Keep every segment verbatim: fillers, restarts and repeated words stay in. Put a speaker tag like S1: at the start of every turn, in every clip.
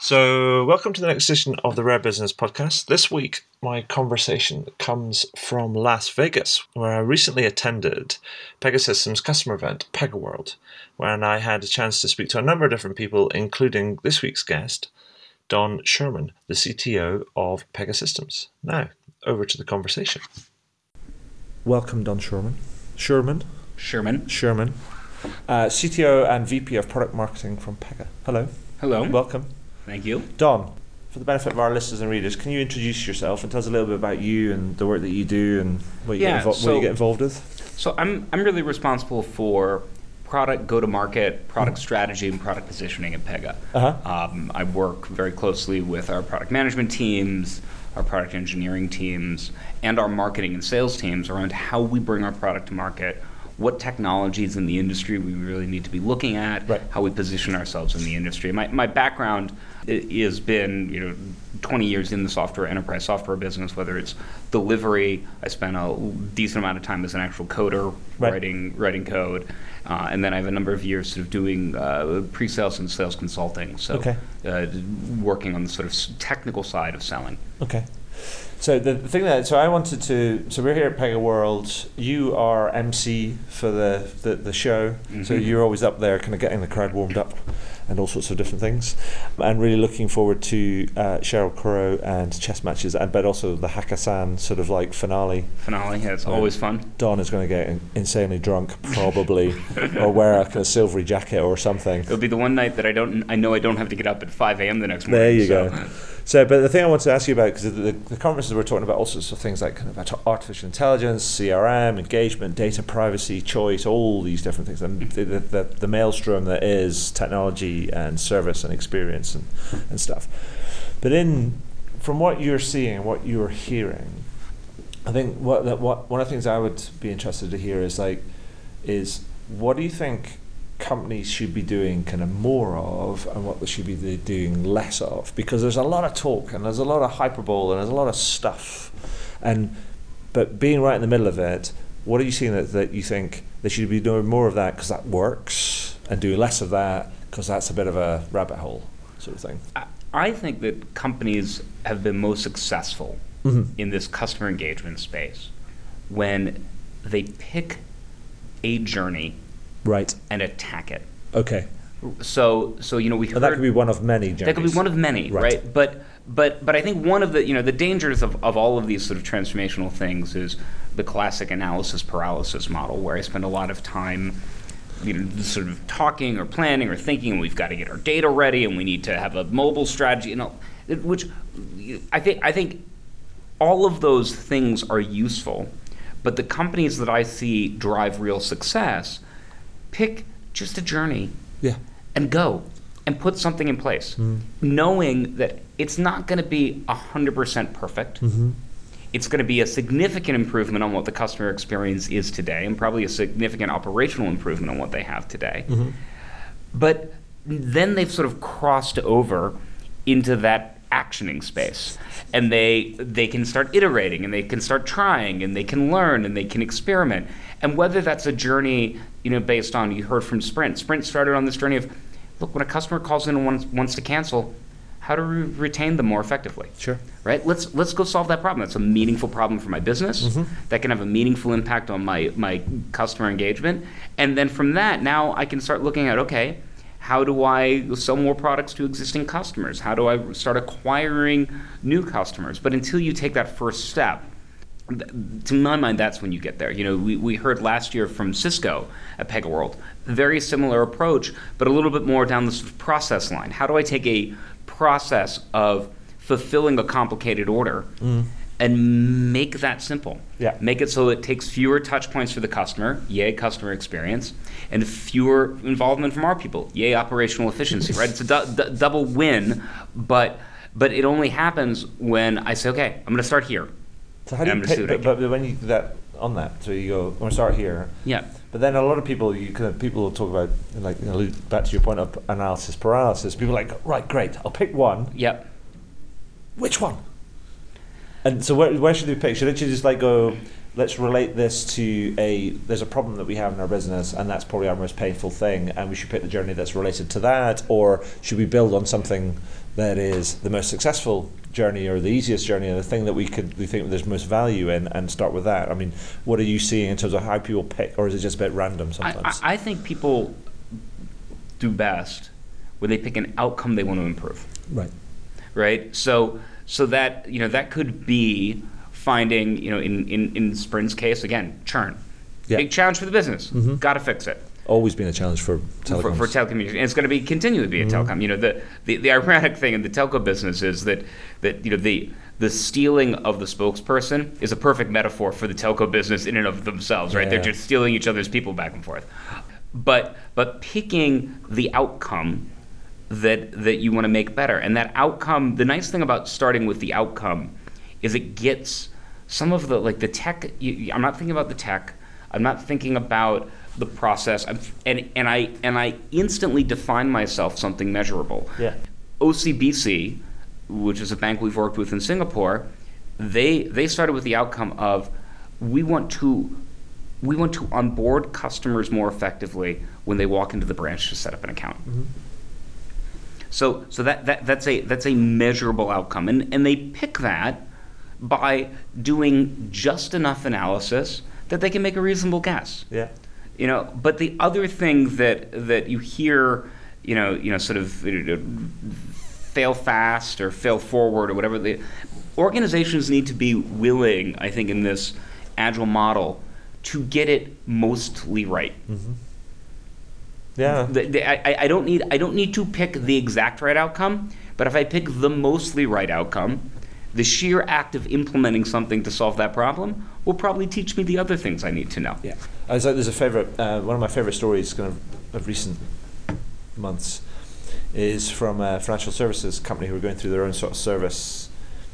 S1: So, welcome to the next edition of the Rare Business Podcast. This week, my conversation comes from Las Vegas, where I recently attended Pegasystems' customer event, PegaWorld, where I had a chance to speak to a number of different people, including this week's guest, Don Sherman, the C T O of Pegasystems. Now, over to the conversation. Welcome, Don Sherman. Sherman?
S2: Sherman.
S1: Sherman. Uh, C T O and V P of Product Marketing from Pega. Hello.
S2: Hello.
S1: Welcome.
S2: Thank you.
S1: Don, for the benefit of our listeners and readers, can you introduce yourself and tell us a little bit about you and the work that you do and what you,
S2: yeah,
S1: get, invo-
S2: so,
S1: what you get involved with?
S2: So I'm I'm really responsible for product go-to-market, product strategy, and product positioning at Pega.
S1: Uh-huh.
S2: Um, I work very closely with our product management teams, our product engineering teams, and our marketing and sales teams around how we bring our product to market, what technologies in the industry we really need to be looking at,
S1: right.
S2: how we position ourselves in the industry. My my background has been, you know, twenty years in the software, enterprise software business, whether it's delivery. I spent a decent amount of time as an actual coder,
S1: right.
S2: writing writing code. Uh, and then I have a number of years sort of doing uh, pre-sales and sales consulting, so
S1: okay.
S2: uh, working on the sort of technical side of selling.
S1: Okay. So the thing that, so I wanted to, so we're here at PegaWorld. You are M C for the, the, the show, mm-hmm. so you're always up there kind of getting the crowd warmed up and all sorts of different things. And really looking forward to uh, Cheryl Crow and chess matches, and but also the Hakkasan sort of like finale.
S2: Finale, yeah, it's always fun.
S1: Don is going to get insanely drunk, probably, or wear a kind of silvery jacket or something.
S2: It'll be the one night that I don't, I know I don't have to get up at five a.m. the next morning.
S1: There you
S2: so.
S1: go. So, but the thing I wanted to ask you about, because the, the, the conferences we're talking about all sorts of things like kind of artificial intelligence, C R M, engagement, data privacy, choice, all these different things, and the, the, the maelstrom that is technology and service and experience and, and stuff. But in, from what you're seeing and what you're hearing, I think what, that what one of the things I would be interested to hear is like, is what do you think companies should be doing kind of more of and what they should be doing less of? Because there's a lot of talk and there's a lot of hyperbole and there's a lot of stuff, and but being right in the middle of it, what are you seeing that, that you think they should be doing more of that because that works, and do less of that because that's a bit of a rabbit hole sort of thing?
S2: I, I think that companies have been most successful mm-hmm. in this customer engagement space when they pick a journey, right, and attack it.
S1: Okay.
S2: So, so you know, we heard
S1: that could be one of many journeys.
S2: That could be one of many, right? right? But, but, but I think one of the, you know, the dangers of, of all of these sort of transformational things is the classic analysis paralysis model, where I spend a lot of time, you know, sort of talking or planning or thinking, and we've got to get our data ready, and we need to have a mobile strategy, you know, which I think I think all of those things are useful, but the companies that I see drive real success pick just a journey, yeah, and go and put something in place, mm. knowing that it's not going to be one hundred percent perfect. Mm-hmm. It's going to be a significant improvement on what the customer experience is today, and probably a significant operational improvement on what they have today. Mm-hmm. But then they've sort of crossed over into that actioning space, and they they can start iterating, and they can start trying, and they can learn, and they can experiment. And whether that's a journey, you know, based on, you heard from Sprint. Sprint started on this journey of, look, when a customer calls in and wants, wants to cancel, how to re- retain them more effectively.
S1: Sure.
S2: Right? Let's let's go solve that problem. That's a meaningful problem for my business. Mm-hmm. That can have a meaningful impact on my, my customer engagement. And then from that, now I can start looking at, okay, how do I sell more products to existing customers? How do I start acquiring new customers? But until you take that first step, to my mind, that's when you get there. You know, we, we heard last year from Cisco at PegaWorld, very similar approach, but a little bit more down the sort of process line. How do I take a process of fulfilling a complicated order mm. and make that simple? Yeah. Make it so it takes fewer touch points for the customer, yay customer experience, and fewer involvement from our people, yay operational efficiency, right? It's a du- d- double win, but but it only happens when I say, okay, I'm going to start here.
S1: So how do you pick, but, but when you do that on that, so you go, I'm going to start here.
S2: Yeah.
S1: But then a lot of people, you kind of, people will talk about, like, you know, back to your point of analysis paralysis. People are like, right, great, I'll pick one.
S2: Yep.
S1: Which one? And so where where should they pick? Should they just like go let's relate this to a, there's a problem that we have in our business, and that's probably our most painful thing, and we should pick the journey that's related to that, or should we build on something that is the most successful journey or the easiest journey and the thing that we could we think there's most value in, and start with that? I mean, what are you seeing in terms of how people pick, or is it just a bit random sometimes?
S2: I, I think people do best when they pick an outcome they want to improve.
S1: Right.
S2: Right? So so that, you know, that could be finding, you know, in, in, in Sprint's case, again, churn.
S1: Yeah.
S2: Big challenge for the business.
S1: Mm-hmm.
S2: Got to fix it.
S1: Always been a challenge for telecoms.
S2: For, for telecommunications. And it's going to be continue to be a
S1: Mm-hmm.
S2: telecom. You know, the, the, the ironic thing in the telco business is that, that you know, the the stealing of the spokesperson is a perfect metaphor for the telco business in and of themselves, right?
S1: Yeah.
S2: They're just stealing each other's people back and forth. But but picking the outcome that that you want to make better. And that outcome, the nice thing about starting with the outcome is it gets some of the, like the tech, you, I'm not thinking about the tech, I'm not thinking about the process, I'm, and, and, I, and I instantly define myself something measurable.
S1: Yeah.
S2: O C B C, which is a bank we've worked with in Singapore, they they started with the outcome of we want to we want to onboard customers more effectively when they walk into the branch to set up an account.
S1: Mm-hmm.
S2: So so that, that that's a that's a measurable outcome, and and they pick that by doing just enough analysis that they can make a reasonable guess.
S1: Yeah.
S2: You know, but the other thing that that you hear, you know, you know, sort of you know, fail fast or fail forward or whatever, the organizations need to be willing, I think, in this agile model, to get it mostly right.
S1: Mm-hmm. Yeah.
S2: The, the, I, I don't need I don't need to pick the exact right outcome, but if I pick the mostly right outcome, the sheer act of implementing something to solve that problem will probably teach me the other things I need to know.
S1: Yeah. I was like, there's a favorite, uh, one of my favorite stories kind of, of recent months is from a financial services company who are going through their own sort of service,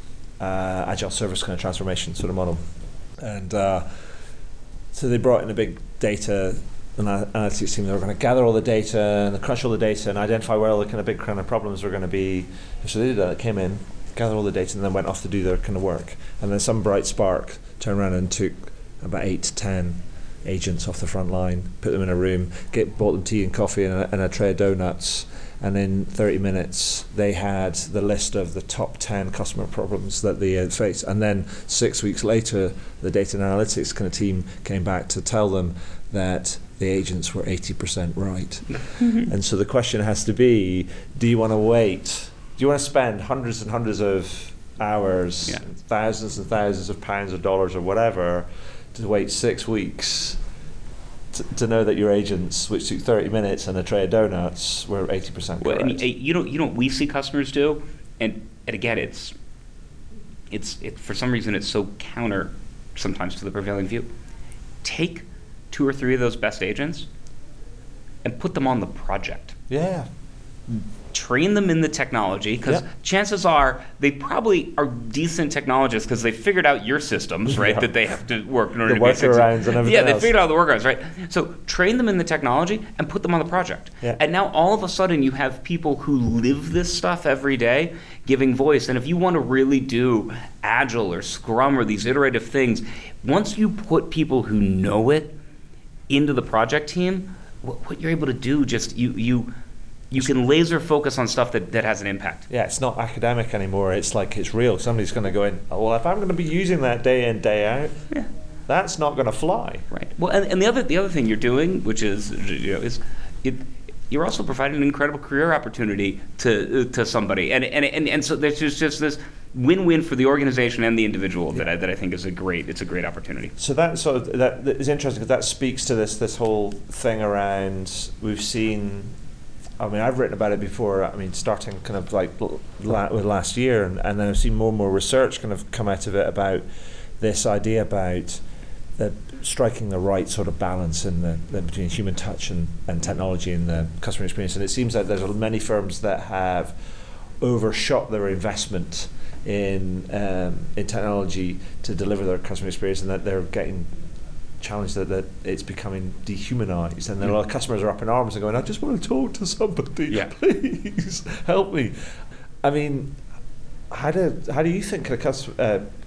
S1: uh, agile service kind of transformation sort of model. And uh, so they brought in a big data analytics team. They were going to gather all the data and crunch all the data and identify where all the kind of big kind of problems were going to be. So they did that, came in, gathered all the data, and then went off to do their kind of work. And then some bright spark turned around and took about eight to ten agents off the front line, put them in a room, get bought them tea and coffee and a, and a tray of donuts, and in thirty minutes they had the list of the top ten customer problems that they had faced. And then six weeks later, the data and analytics kind of team came back to tell them that the agents were eighty percent right. And so the question has to be, do you want to wait? Do you want to spend hundreds and hundreds of hours,
S2: Yeah.
S1: thousands and thousands of pounds or dollars or whatever, to wait six weeks to, to know that your agents, which took thirty minutes and a tray of donuts, were eighty percent
S2: Well,
S1: correct?
S2: and you, you know, you know what we see customers do, and and again, it's it's it, for some reason it's so counter sometimes to the prevailing view. Take two or three of those best agents and put them on the project.
S1: Yeah.
S2: Train them in the technology, because
S1: Yeah.
S2: chances are they probably are decent technologists because they figured out your systems, right,
S1: Yeah.
S2: that they have to work in order
S1: The
S2: to be successful.
S1: workarounds and everything
S2: Yeah, they
S1: else.
S2: figured out the workarounds, right? So train them in the technology and put them on the project.
S1: Yeah.
S2: And now all of a sudden you have people who live this stuff every day giving voice. And if you want to really do Agile or Scrum or these iterative things, once you put people who know it into the project team, what, what you're able to do, just you you you can laser focus on stuff that, that has an impact.
S1: Yeah, it's not academic anymore. It's like it's real. Somebody's going to go in, oh, well, if I'm going to be using that day in, day out,
S2: Yeah.
S1: that's not going to fly.
S2: Right. Well, and, and the other the other thing you're doing, which is you know, is it, you're also providing an incredible career opportunity to to somebody, and and and, and so there's just, just this win-win for the organization and the individual that I, that I think is a great it's a great opportunity.
S1: So that sort of that, that is interesting because that speaks to this this whole thing around we've seen. I mean, I've written about it before. I mean, starting kind of like la- with last year, and, and then I've seen more and more research kind of come out of it about this idea about that striking the right sort of balance in the, the between human touch and, and technology in the customer experience. And it seems like there's many firms that have overshot their investment in um, in technology to deliver their customer experience, and that they're getting challenged that, that it's becoming dehumanized, and then a lot of customers are up in arms and going, I just want to talk to somebody,
S2: Yeah.
S1: please help me. I mean, how do how do you think kind of cus- uh,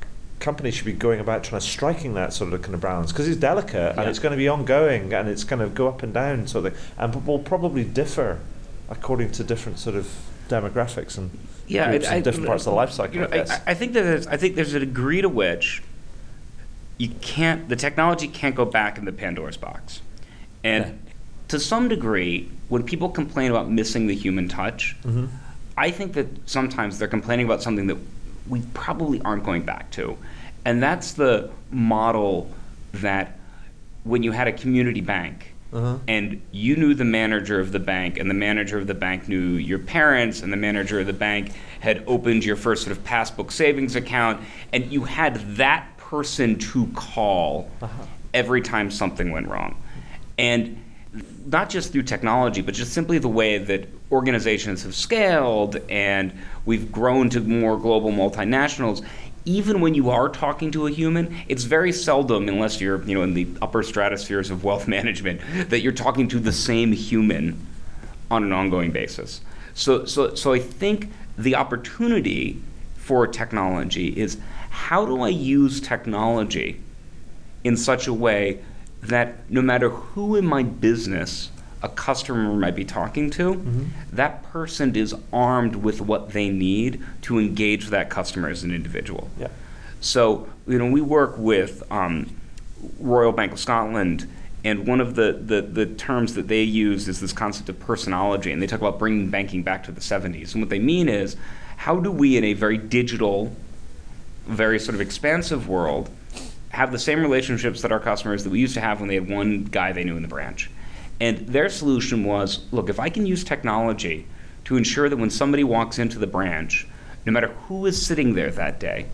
S1: companies should be going about trying to striking that sort of kind of balance, because it's delicate
S2: Yeah.
S1: and it's going to be ongoing and it's going to go up and down sort of thing, and will probably differ according to different sort of demographics and
S2: Yeah,
S1: groups
S2: I-
S1: in different
S2: I-
S1: parts of the life cycle.
S2: You know,
S1: I guess.
S2: I, I think that there's, I think there's a degree to which you can't, the technology can't go back in the Pandora's box. And
S1: Yeah.
S2: to some degree, when people complain about missing the human touch,
S1: Mhm.
S2: I think that sometimes they're complaining about something that we probably aren't going back to. And that's the model that when you had a community bank,
S1: Uh-huh.
S2: and you knew the manager of the bank, and the manager of the bank knew your parents, and the manager of the bank had opened your first sort of passbook savings account, and you had that person to call
S1: Uh-huh.
S2: every time something went wrong. And not just through technology, but just simply the way that organizations have scaled and we've grown to more global multinationals. Even when you are talking to a human, it's very seldom, unless you're, you know, in the upper stratospheres of wealth management, that you're talking to the same human on an ongoing basis. So, so, so I think the opportunity for technology is, how do I use technology in such a way that no matter who in my business a customer might be talking to,
S1: Mm-hmm.
S2: that person is armed with what they need to engage that customer as an individual.
S1: Yeah.
S2: So, you know, we work with um, Royal Bank of Scotland, and one of the, the, the terms that they use is this concept of personology, and they talk about bringing banking back to the seventies. And what they mean is, how do we, in a very digital, very sort of expansive world, have the same relationships that our customers that we used to have when they had one guy they knew in the branch? And their solution was, look, if I can use technology to ensure that when somebody walks into the branch, no matter who is sitting there that day,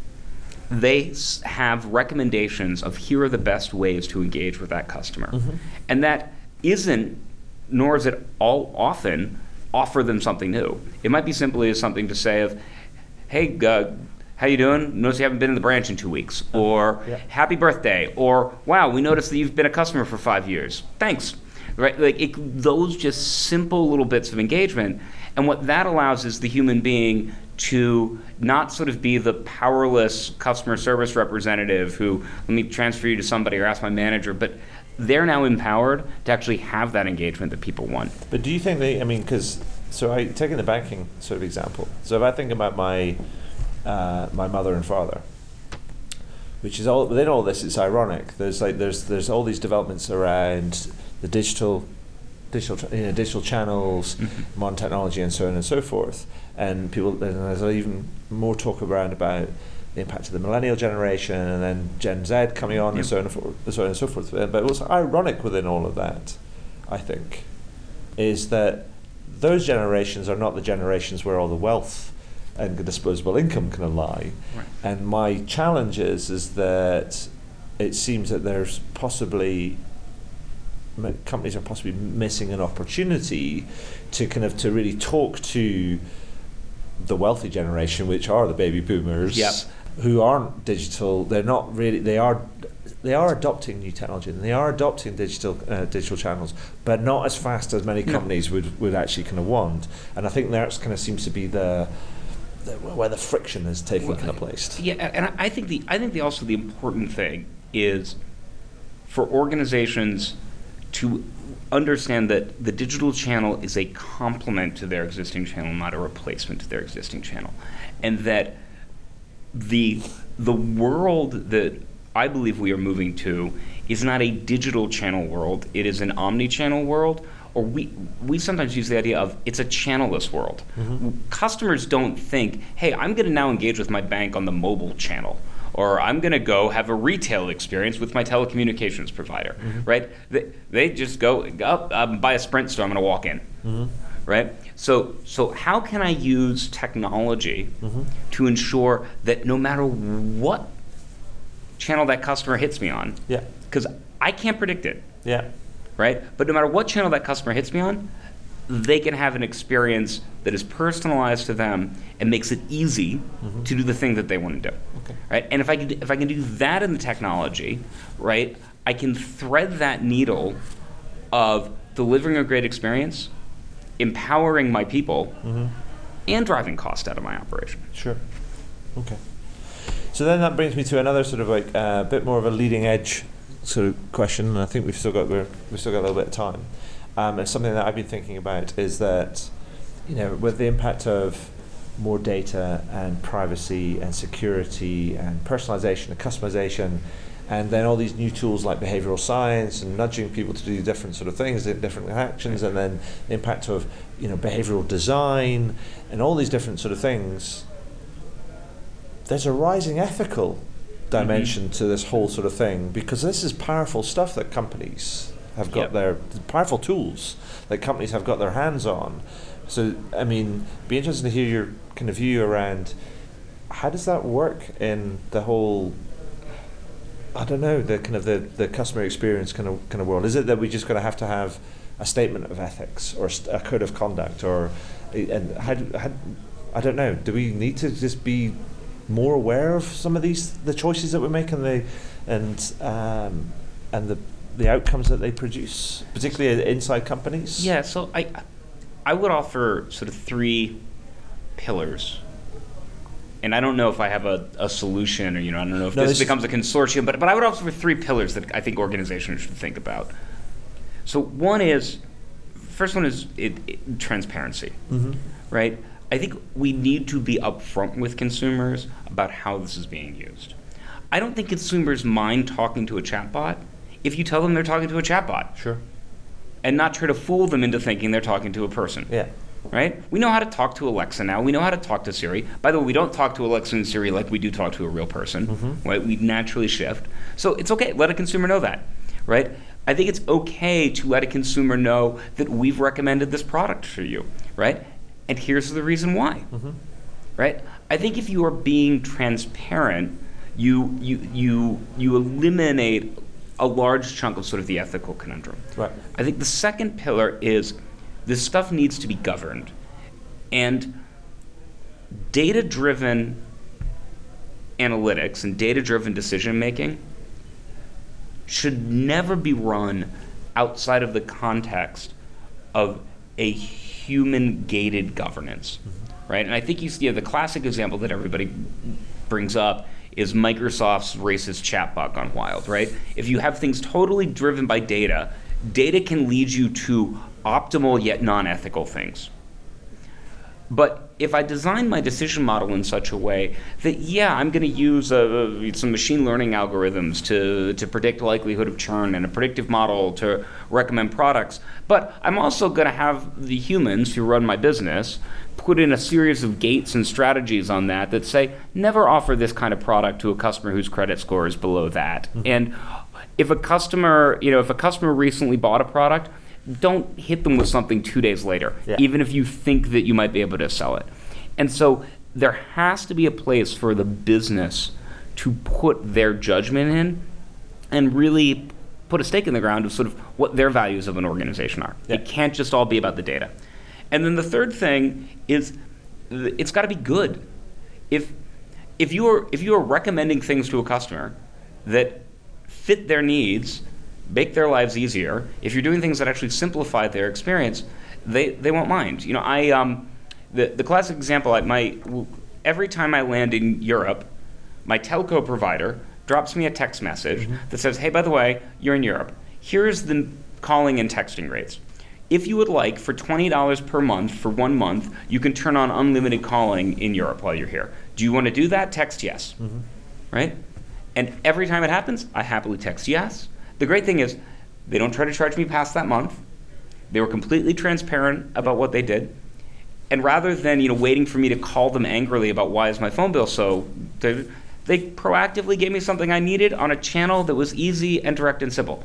S2: they s- have recommendations of here are the best ways to engage with that customer.
S1: Mm-hmm.
S2: And that isn't, nor is it all often, offer them something new. It might be simply as something to say of, hey, uh, how you doing? Notice you haven't been in the branch in two weeks. Or,
S1: Yeah.
S2: happy birthday. Or, wow, we noticed that you've been a customer for five years. Thanks. Right? Like it, those just simple little bits of engagement. And what that allows is the human being to not sort of be the powerless customer service representative who, let me transfer you to somebody or ask my manager, but they're now empowered to actually have that engagement that people want.
S1: But do you think they, I mean, because, so I, taking the banking sort of example, so if I think about my uh, my mother and father, which is all, within all this, it's ironic, there's like, there's there's all these developments around the digital, digital, you know, digital channels,
S2: Mm-hmm.
S1: modern technology and so on and so forth, and people, and there's even more talk around about the impact of the millennial generation and then Gen Z coming on
S2: Yep.
S1: and so on and, forth, so on and so forth. But what's ironic within all of that, I think, is that those generations are not the generations where all the wealth and the disposable income kind of lie.
S2: Right.
S1: And my challenge is, is that it seems that there's possibly, m- companies are possibly missing an opportunity to kind of to really talk to the wealthy generation, which are the baby boomers,
S2: Yep.
S1: who aren't digital. They're not really. They are. They are adopting new technology and they are adopting digital uh, digital channels, but not as fast as many
S2: No.
S1: companies would, would actually kind of want. And I think that kind of seems to be the, the where the friction is taking
S2: Well,
S1: kind of place.
S2: Yeah, and I think the I think the also the important thing is for organizations to understand that the digital channel is a complement to their existing channel, not a replacement to their existing channel, and that the the world that I believe we are moving to is not a digital channel world; it is an omni-channel world. Or we we sometimes use the idea of it's a channelless world.
S1: Mm-hmm.
S2: Customers don't think, hey, I'm going to now engage with my bank on the mobile channel, or I'm going to go have a retail experience with my telecommunications provider,
S1: Mm-hmm.
S2: right? They, they just go up, um, buy a Sprint store, I'm going to walk in,
S1: Mm-hmm.
S2: right? So so how can I use technology
S1: Mm-hmm.
S2: to ensure that no matter what channel that customer hits me on,
S1: Yeah,
S2: because I can't predict it,
S1: yeah,
S2: right? But no matter what channel that customer hits me on, they can have an experience that is personalized to them and makes it easy
S1: Mhm.
S2: to do the thing that they want to do,
S1: okay,
S2: right? And if I can, if I can do that in the technology, right, I can thread that needle of delivering a great experience, empowering my people,
S1: mm-hmm.
S2: and driving cost out of my operation.
S1: Sure, okay. So then that brings me to another sort of like a uh, bit more of a leading edge sort of question, and I think we've still got we're, we've still got a little bit of time. Um, and something that I've been thinking about is that, you know, with the impact of more data and privacy and security and personalization and customization, and then all these new tools like behavioral science and nudging people to do different sort of things, different actions, and then the impact of, you know, behavioral design and all these different sort of things. There's a rising ethical dimension mm-hmm. to this whole sort of thing, because this is powerful stuff that companies have got yep. their powerful tools that companies have got their hands on. So, I mean, be interested to hear your kind of view around how does that work in the whole, I don't know, the kind of the, the customer experience kind of kind of world. Is it that we just going to have to have a statement of ethics or a code of conduct, or and how, do, how I don't know. Do we need to just be more aware of some of these the choices that we make and the and um, and the the outcomes that they produce, particularly inside companies?
S2: Yeah. So I I would offer sort of three pillars. And I don't know if I have a, a solution, or you know, I don't know if no, this, this becomes a consortium, but but I would offer three pillars that I think organizations should think about. So one is, first one is it, it, transparency, mm-hmm. right? I think we need to be upfront with consumers about how this is being used. I don't think consumers mind talking to a chatbot if you tell them they're talking to a chatbot.
S1: Sure.
S2: And not try to fool them into thinking they're talking to a person.
S1: Yeah.
S2: Right? We know how to talk to Alexa now. We know how to talk to Siri. By the way, we don't talk to Alexa and Siri like we do talk to a real person. Mm-hmm. Right? We naturally shift. So it's okay. Let a consumer know that. Right? I think it's okay to let a consumer know that we've recommended this product for you. Right? And here's the reason why. Mm-hmm. Right? I think if you are being transparent, you you you you eliminate a large chunk of sort of the ethical conundrum.
S1: Right.
S2: I think the second pillar is this stuff needs to be governed. And data-driven analytics and data-driven decision-making should never be run outside of the context of a human-gated governance, mm-hmm. right? And I think you see the classic example that everybody brings up is Microsoft's racist chatbot gone wild, right? If you have things totally driven by data, data can lead you to optimal yet non-ethical things. But if I design my decision model in such a way that, yeah, I'm going to use uh, some machine learning algorithms to, to predict likelihood of churn and a predictive model to recommend products, but I'm also going to have the humans who run my business put in a series of gates and strategies on that that say, never offer this kind of product to a customer whose credit score is below that. Mm-hmm. And if a customer, you know, if a customer recently bought a product, don't hit them with something two days later, yeah. even if you think that you might be able to sell it. And so there has to be a place for the business to put their judgment in and really put a stake in the ground of sort of what their values of an organization are. Yeah. It can't just all be about the data. And then the third thing is it's got to be good. If if you are if you are recommending things to a customer that fit their needs, make their lives easier, if you're doing things that actually simplify their experience, they, they won't mind. You know, I um, the the classic example, I, my every time I land in Europe, my telco provider drops me a text message mm-hmm. that says, "Hey, by the way, you're in Europe. Here's the calling and texting rates. If you would like, for twenty dollars per month for one month, you can turn on unlimited calling in Europe while you're here. Do you want to do that? Text yes." Mm-hmm. Right? And every time it happens, I happily text yes. The great thing is they don't try to charge me past that month. They were completely transparent about what they did. And rather than, you know, waiting for me to call them angrily about why is my phone bill so, they, they proactively gave me something I needed on a channel that was easy and direct and simple.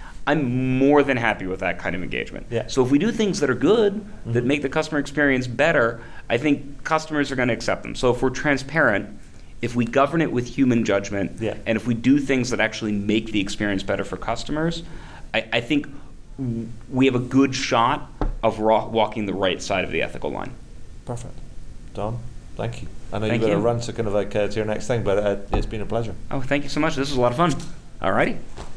S2: I'm more than happy with that kind of engagement.
S1: Yeah.
S2: So if we do things that are good, mm-hmm. that make the customer experience better, I think customers are going to accept them. So if we're transparent, if we govern it with human judgment,
S1: yeah.
S2: and if we do things that actually make the experience better for customers, I, I think we have a good shot of raw, walking the right side of the ethical line.
S1: Perfect. Don, thank you. I know
S2: Thank
S1: you've got
S2: you.
S1: to run to kind of like uh, to your next thing, but uh, it's been a pleasure.
S2: Oh, thank you so much. This was a lot of fun. All righty.